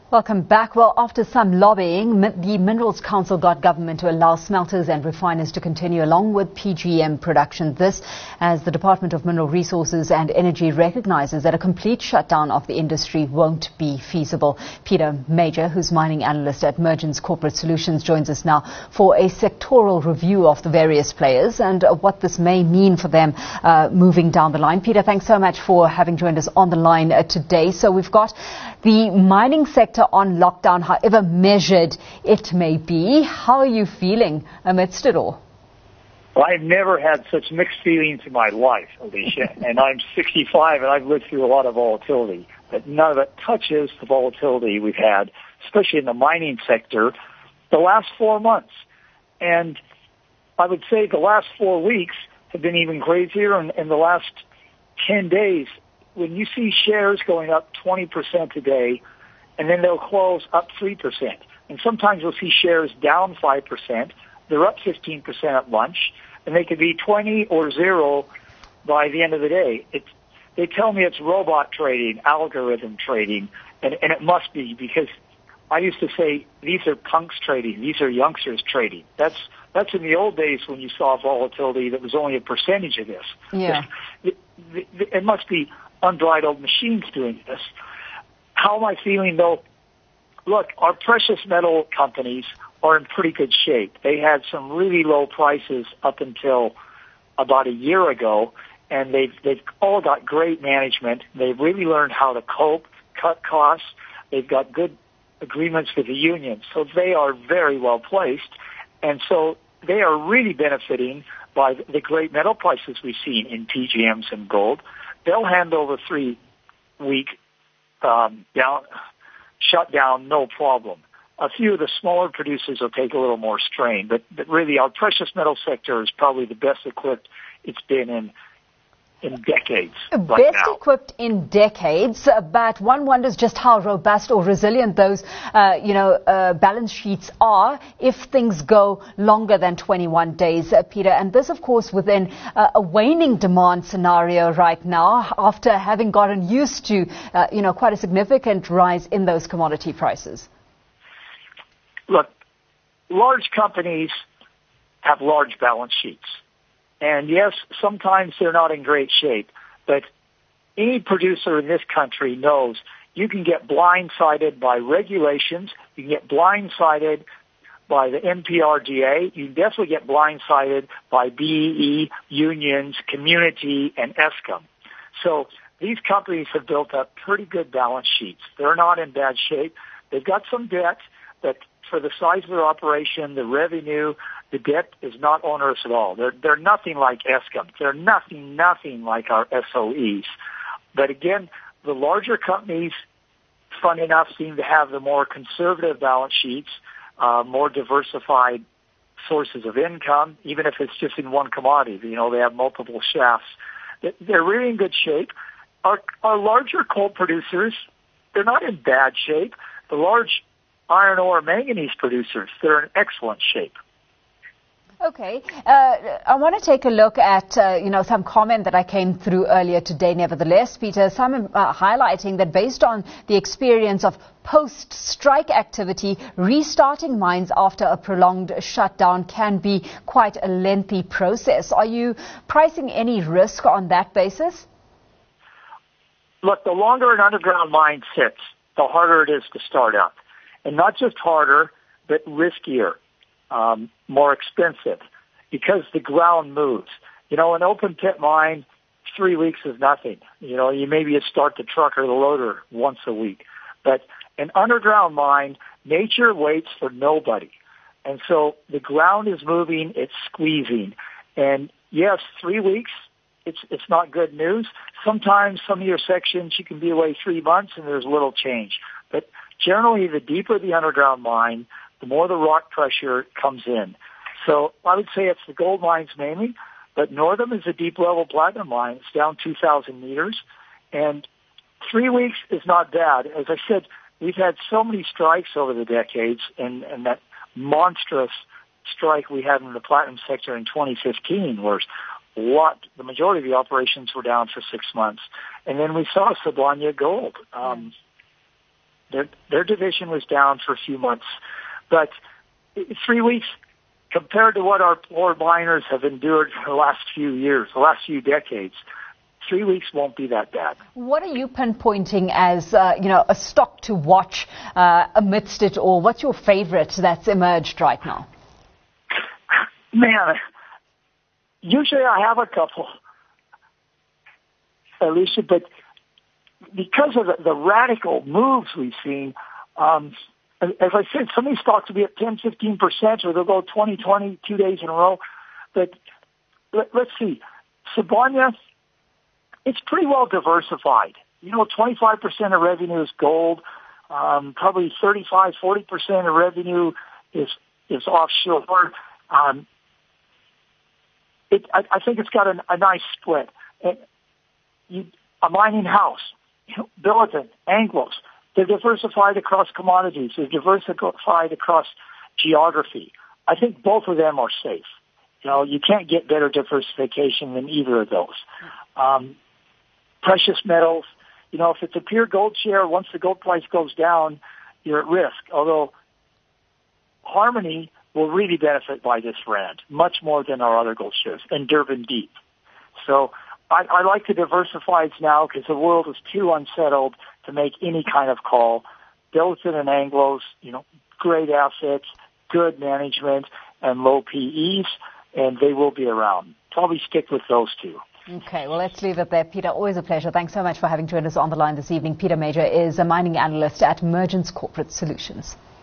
Welcome back. Well, after some lobbying, the Minerals Council got government to allow smelters and refiners to continue along with PGM production. This as the Department of Mineral Resources and Energy recognizes that a complete shutdown of the industry won't be feasible. Peter Major, who's mining analyst at Mergence Corporate Solutions, joins us now for a sectoral review of the various players and what this may mean for them moving down the line. Peter, thanks so much for having joined us on the line today. So we've got the mining sector on lockdown, however measured it may be. How are you feeling amidst it all? Well, I've never had such mixed feelings in my life, Alicia, and I'm 65 and I've lived through a lot of volatility, but none of it touches the volatility we've had, especially in the mining sector, the last 4 months. And I would say the last 4 weeks have been even crazier, and in the last 10 days, when you see shares going up 20% a day, and then they'll close up 3%. And sometimes you'll see shares down 5%. They're up 15% at lunch, and they could be 20 or 0 by the end of the day. They tell me it's robot trading, algorithm trading, and it must be, because I used to say these are punks trading, these are youngsters trading. That's in the old days when you saw volatility that was only a percentage of this. Yeah. It must be unbridled machines doing this. How am I feeling, though? Look, our precious metal companies are in pretty good shape. They had some really low prices up until about a year ago, and they've all got great management. They've really learned how to cope, cut costs. They've got good agreements with the unions, so they are very well placed. And so they are really benefiting by the great metal prices we've seen in PGMs and gold. They'll handle the 3-week shutdown, no problem. A few of the smaller producers will take a little more strain, but really our precious metal sector is probably the best equipped it's been in decades. Best equipped in decades, but one wonders just how robust or resilient those, balance sheets are if things go longer than 21 days, Peter. And this, of course, within a waning demand scenario right now, after having gotten used to, quite a significant rise in those commodity prices. Look, large companies have large balance sheets. And yes, sometimes they're not in great shape, but any producer in this country knows you can get blindsided by regulations, you can get blindsided by the MPRDA, you can definitely get blindsided by BEE, unions, community, and Eskom. So these companies have built up pretty good balance sheets. They're not in bad shape. They've got some debt, but for the size of their operation, the revenue, the debt is not onerous at all. They're nothing like Eskom. They're nothing like our SOEs. But again, the larger companies, fun enough, seem to have the more conservative balance sheets, more diversified sources of income, even if it's just in one commodity. They have multiple shafts. They're really in good shape. Our larger coal producers, they're not in bad shape. The large iron ore manganese producers, they're in excellent shape. Okay. I want to take a look at, some comment that I came through earlier today. Nevertheless, Peter, some highlighting that based on the experience of post-strike activity, restarting mines after a prolonged shutdown can be quite a lengthy process. Are you pricing any risk on that basis? Look, the longer an underground mine sits, the harder it is to start up. And not just harder, but riskier. More expensive because the ground moves. An open pit mine, 3 weeks is nothing. You maybe start the truck or the loader once a week. But an underground mine, nature waits for nobody. And so the ground is moving, it's squeezing. And yes, 3 weeks, it's not good news. Sometimes some of your sections you can be away 3 months and there's little change. But generally, the deeper the underground mine, the more the rock pressure comes in. So I would say it's the gold mines mainly, but Northam is a deep-level platinum mine. It's down 2,000 meters, and 3 weeks is not bad. As I said, we've had so many strikes over the decades, and that monstrous strike we had in the platinum sector in 2015 where the majority of the operations were down for 6 months. And then we saw Sibanye Gold. Their division was down for a few months. But 3 weeks, compared to what our poor miners have endured for the last few years, the last few decades, 3 weeks won't be that bad. What are you pinpointing as, a stock to watch amidst it all? What's your favorite that's emerged right now? Man, usually I have a couple, Alicia, but because of the radical moves we've seen, as I said, some of these stocks will be at 10, 15%, or they'll go 20, 2 days in a row. But let's see. Sibanye, it's pretty well diversified. 25% of revenue is gold. Probably 35, 40% of revenue is offshore. I think it's got a nice split. A mining house, Billiton, Anglos, they're diversified across commodities. They're diversified across geography. I think both of them are safe. You can't get better diversification than either of those. Precious metals, if it's a pure gold share, once the gold price goes down, you're at risk. Although Harmony will really benefit by this rand, much more than our other gold shares, and Durban Deep. So I like the diversifieds now because the world is too unsettled to make any kind of call. Billiton and Anglos, great assets, good management, and low PEs, and they will be around. Probably stick with those two. Okay, well, let's leave it there. Peter, always a pleasure. Thanks so much for having joined us on the line this evening. Peter Major is a mining analyst at Mergence Corporate Solutions.